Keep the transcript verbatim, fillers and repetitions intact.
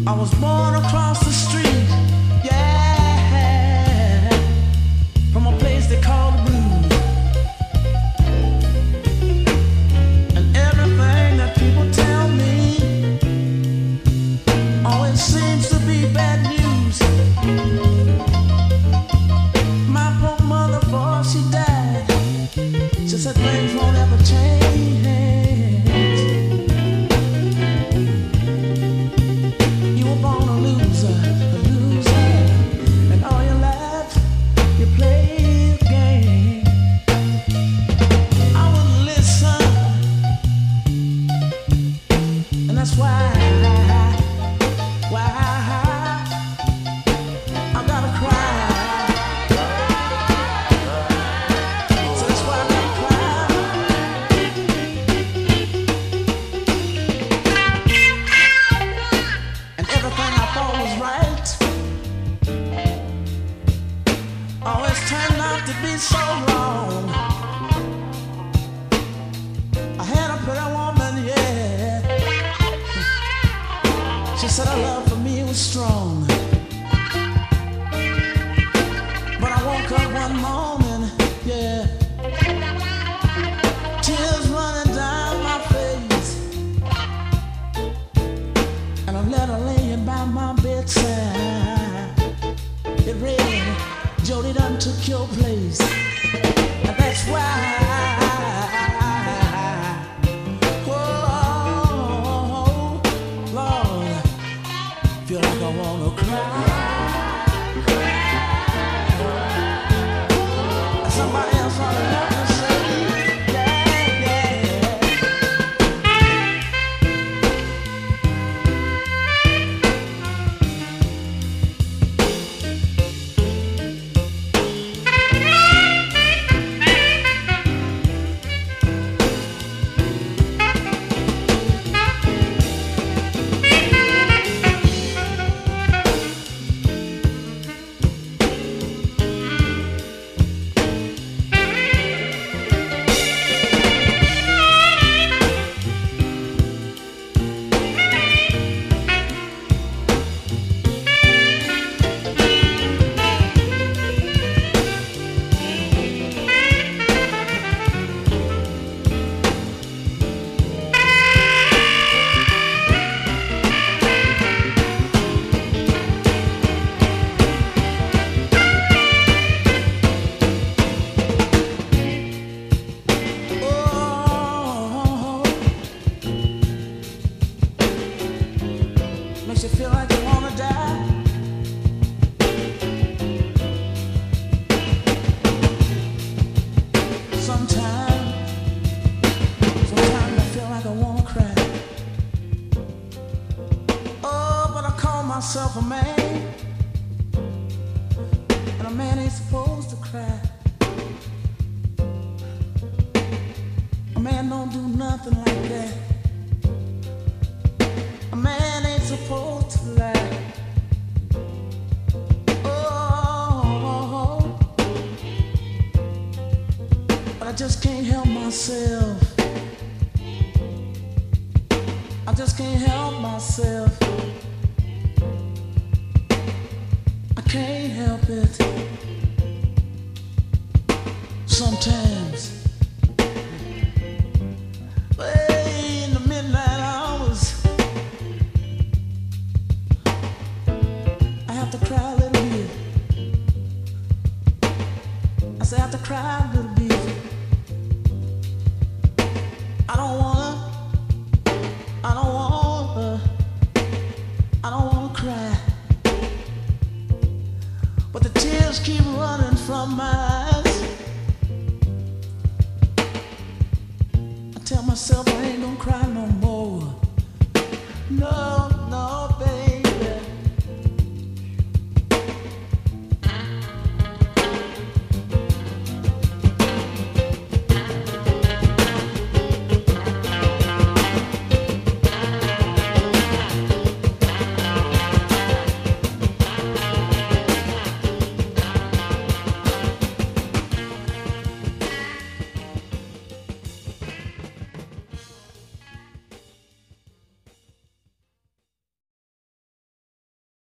I was born across the street, yeah, from a place they call the blues. And everything that people tell me always seems to be bad news. My poor mother, before she died, she said things won't ever change. Myself a man, and a man ain't supposed to cry. A man don't do nothing like that. A man ain't supposed to lie. Oh, but I just can't help myself. I just can't help myself. Can't help it. Sometimes, way in the midnight hours, I have to cry a little bit. I say I have to cry a little bit. I don't wanna, I don't wanna, I don't wanna cry. But the tears keep running from my eyes. I tell myself I ain't gonna cry no more. No.